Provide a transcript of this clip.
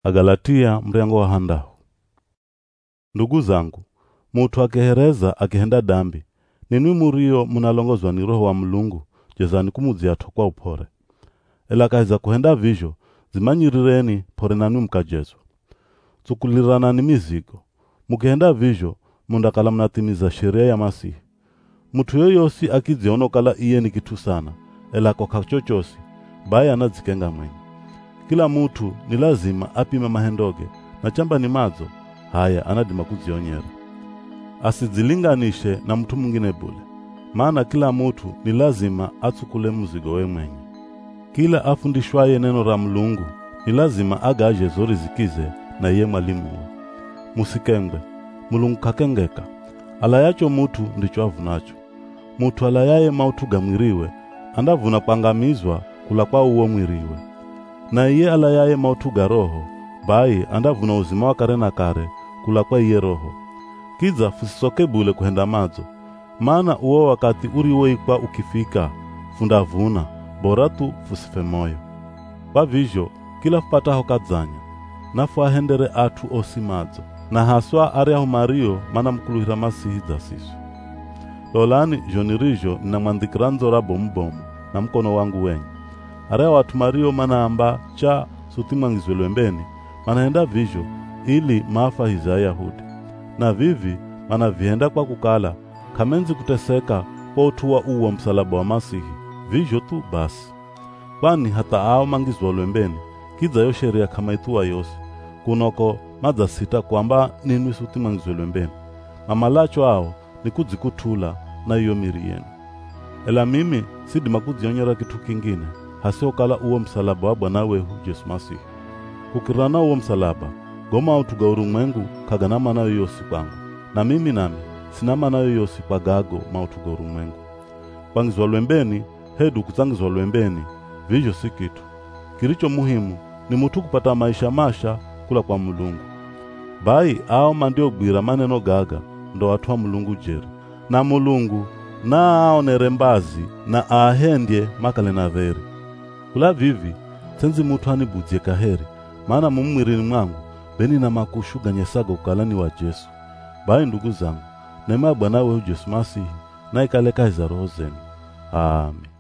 Agalatia mrengo wa handahu. Ndugu zangu, mutu akehereza akihenda dambi, ninwi murio munalongozwa ni Roho wa Mulungu, jezani kumudziato kwa upore. Ela kahiza kuhenda vizho, zimanyirireni pore nanu mkajezwa. Tsukulirana ni mizigo, mukihenda vizho, mundakala mnatimiza sheria ya Masihi. Mutu yoyosi akiziono kala iye ni kitu sana, ela koka chochosi, baya anadzikenga mwenye. Kila mutu ni lazima apime mahendoge, na chamba ni madzo, haya anadima kuzionyera. Asizilinganishe na mtu mwingine bule, maana kila mutu ni lazima atsukule muzigo we mwenye. Kila afundishwaye neno la Mulungu ni lazima agaje zori zikize na iye mwalimu we. Musikengwe, Mulungu kakengeka. Alayacho mutu ndicho avunacho. Mutu alayaye mautu gamwiriwe, andavuna kuangamizwa kula kwa uwo mwiriwe. Na iye alayaye mautu ga roho, bai andavuna uzima wa kare na kare kula kwa iye roho. Kiza fusisoke bule kuhenda madzo, maana uwo wakati uriwoikwa ukifika, fundavuna, bora tu fusife moyo. Kwa vizho, kila fupataho kadzanya, nafu ahendere atu osi madzo, na haswa areahu Mario mana mkuluhira Masihi za sisu. Lolani jonirijo ninamwandikira nzora bomu na mkono wangu wenye. Area watu Mario mana amba cha sutimangizwe lwembeni, mana henda vizho ili maafa hiza Yahudi. Na vivi mana vihenda kwa kukala, kamenzi kuteseka kwa utuwa uwa msalaba wa Masihi, vizho tu basi. Kwani hata ao mangizwa lwembeni, kiza yo sheria kama ituwa yosi, kunoko madza sita kwamba ninwi sutimangizwe lwembeni. Mamalacho ao ni kudzikutula na iyo miri yenu. Ela mimi sidima kudzionyera kitu kingine, hasio kala uwo msalaba wa Bwana wehu Yesu Masihi. Kukirana uwo msalaba, goma utuga urumwengu kaganama na yoyosi kwangu, na mimi nami sinama na yoyosi kwa gago mautuga urumwengu. Kwangizwa lwembeni, hedu kuzangizwa lwembeni, vizho si kitu. Kilicho muhimu ni mutu kupata maisha masha kula kwa Mulungu. Bai ao mandio gwira maneno gaga, ndo watu wa Mulungu jeri. Na Mulungu na aonere mbazi na ahendye makale na veri. Kula vivi, senzi mutu hanibudzie kaheri, maana mumwirini mwangu, beni na makushu ganyesaga ukalani wa Jesu. Bai ndugu zangu, neema ya Bwana wehu Yesu Masihi, na ikaleka hiza roho zenu. Amen.